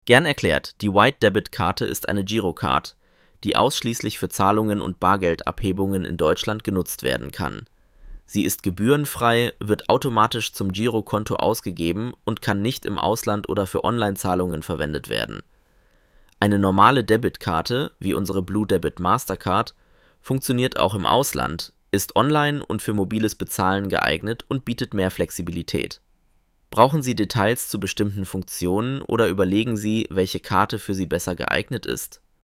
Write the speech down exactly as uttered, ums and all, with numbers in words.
Gern erklärt, die White-Debit-Karte ist eine Girocard, die ausschließlich für Zahlungen und Bargeldabhebungen in Deutschland genutzt werden kann. Sie ist gebührenfrei, wird automatisch zum Girokonto ausgegeben und kann nicht im Ausland oder für Online-Zahlungen verwendet werden. Eine normale Debitkarte, wie unsere Blue Debit Mastercard, funktioniert auch im Ausland, ist online und für mobiles Bezahlen geeignet und bietet mehr Flexibilität. Brauchen Sie Details zu bestimmten Funktionen oder überlegen Sie, welche Karte für Sie besser geeignet ist?